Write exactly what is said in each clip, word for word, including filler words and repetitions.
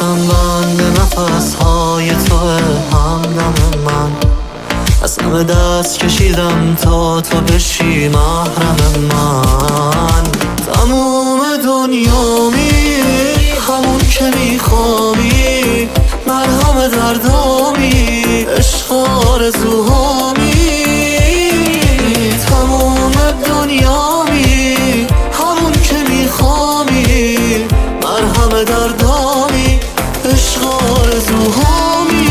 عشقم بند نفس های تو همدم من، از همه دست کشیدم تا تو بشی محرم من. تموم دنیامی، همون که میخوامی، مرهم دردامی، عشق آرزوهامی. تموم دنیامی، همون که میخوامی، مرهم دردامی، عشق آرزوهامی.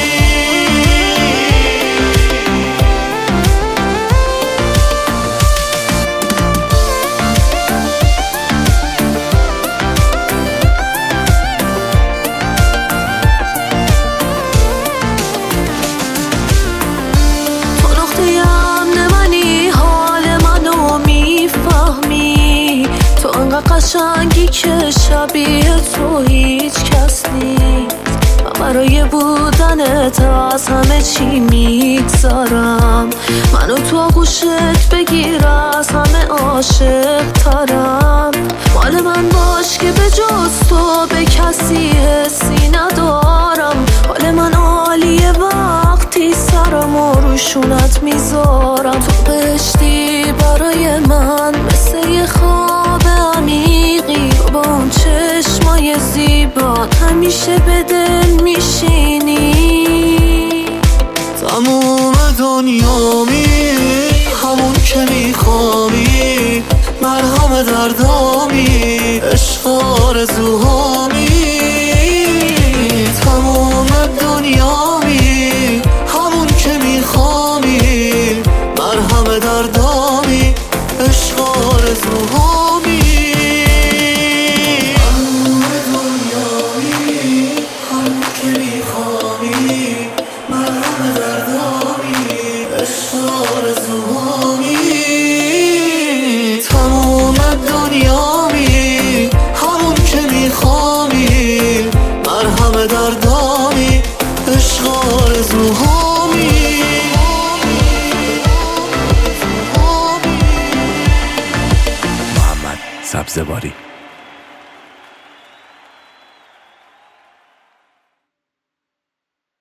قشنگی که شبیه تو هیچ کس نیست، من برای بودنت از همه چی میگذارم. منو تو آغوشت بگیر، از همه عاشق ترم. مال من باش که به جز تو به کسی حسی ندارم. حال من عالیه وقتی سرم و روشونت میذارم. تو بهشتی برای من مثل یه خواب عمیقی، با اون چشمای زیبا همیشه به دل میشینی. تموم دنیامی، همون که میخوامی، مرهم دردامی، عشق آرزوهامی. تموم دنیامی، همون که میخوامی، مرهم دردامی، عشق آرزوهامی. تموم دنیامی، همون که میخوامی، مرهم دردامی، عشق آرزوهامی. محمد سبزواری.